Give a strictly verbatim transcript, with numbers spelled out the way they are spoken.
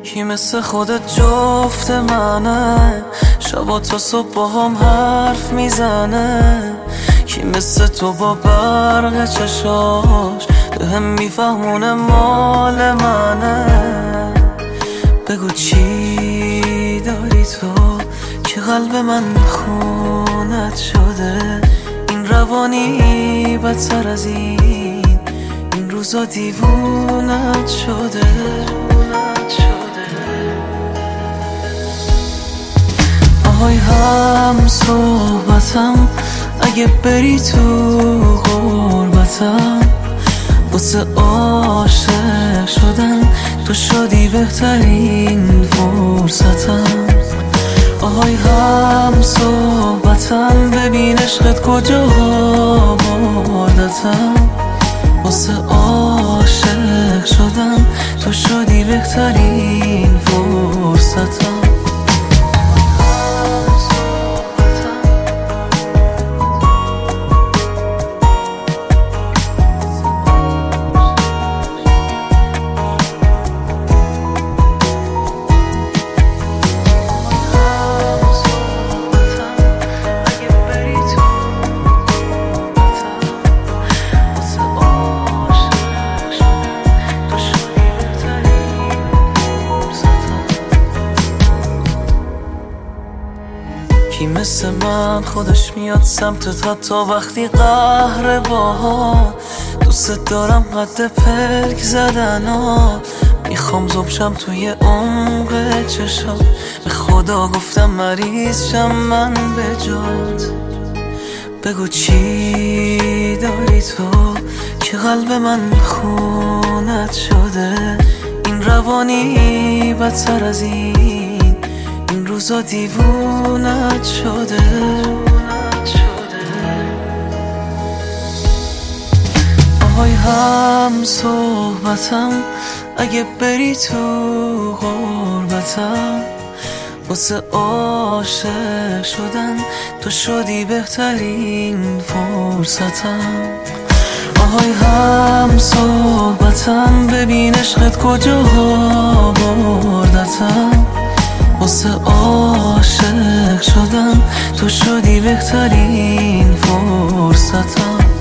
کی مثل خودت جفت منه، شبا تا صبح با هم حرف میزنه. کی مثل تو با برق چشاش به هم میفهمونه مال منه. بگو چی داری تو که قلب من خونت شده. این روانی بدتر از این، این روزا دیوونت شده. آهای هم صحبتم، اگه بری تو غربتم، واسه عاشق شدن تو شدی بهترین فرصتم. آهای هم صحبتم، ببین عشقت کجا بردتم. واسه عاشق شدن تو شدی بهترین فرصتم. کی مثل من خودش میاد سمتت حتی وقتی قهر باها. دوست دارم حد پلک زدن ها، میخوام زبشم توی عمق چشم. به خدا گفتم مریض شم من به جات. بگو چی داری تو که قلب من خونت شده. این روانی بدتر از این، این روزا دیوونت شده. آهای هم صحبتم، اگه بری تو غربتم، واسه عاشق شدن تو شدی بهترین فرصتم. آهای هم صحبتم، ببین عشقت کجا بردتم. واسه عاشق شدن تو شدی بهترین فرصتم.